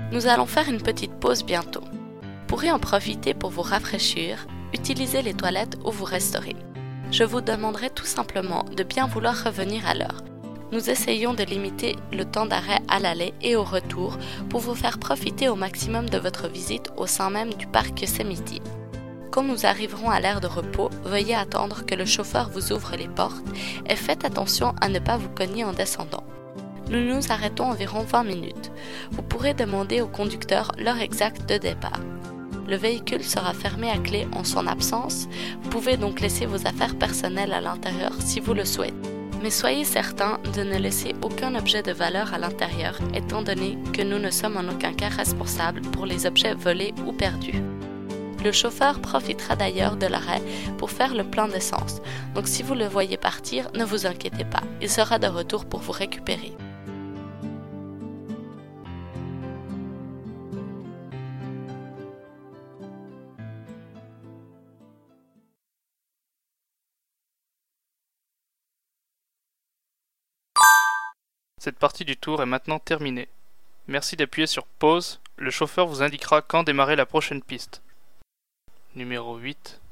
Nous allons faire une petite pause bientôt. Vous pourrez en profiter pour vous rafraîchir, utiliser les toilettes où vous resterez. Je vous demanderai tout simplement de bien vouloir revenir à l'heure. Nous essayons de limiter le temps d'arrêt à l'aller et au retour pour vous faire profiter au maximum de votre visite au sein même du parc Yosemite. Quand nous arriverons à l'heure de repos, veuillez attendre que le chauffeur vous ouvre les portes et faites attention à ne pas vous cogner en descendant. Nous nous arrêtons environ 20 minutes. Vous pourrez demander au conducteur l'heure exacte de départ. Le véhicule sera fermé à clé en son absence. Vous pouvez donc laisser vos affaires personnelles à l'intérieur si vous le souhaitez. Mais soyez certain de ne laisser aucun objet de valeur à l'intérieur, étant donné que nous ne sommes en aucun cas responsables pour les objets volés ou perdus. Le chauffeur profitera d'ailleurs de l'arrêt pour faire le plein d'essence, donc si vous le voyez partir, ne vous inquiétez pas, il sera de retour pour vous récupérer. Cette partie du tour est maintenant terminée. Merci d'appuyer sur pause, le chauffeur vous indiquera quand démarrer la prochaine piste. Numéro 8.